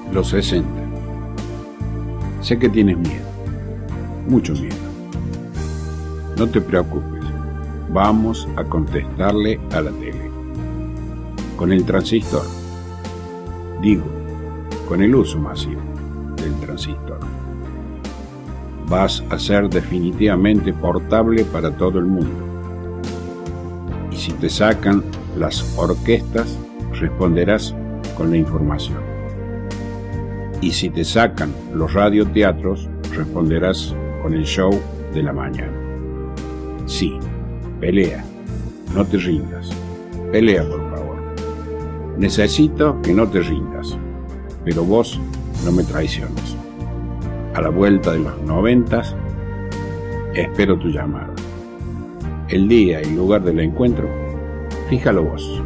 Los 60. Sé que tienes miedo, mucho miedo. No te preocupes, vamos a contestarle a la tele. Con el transistor. Digo, con el uso masivo del transistor. Vas a ser definitivamente portable para todo el mundo. Y si te sacan las orquestas, responderás con la información. Y si te sacan los radioteatros, responderás con el show de la mañana. Sí, pelea, no te rindas. Pelea, por favor. Necesito que no te rindas, pero vos no me traiciones. A la vuelta de los 90, espero tu llamada. El día y lugar del encuentro, fíjalo vos.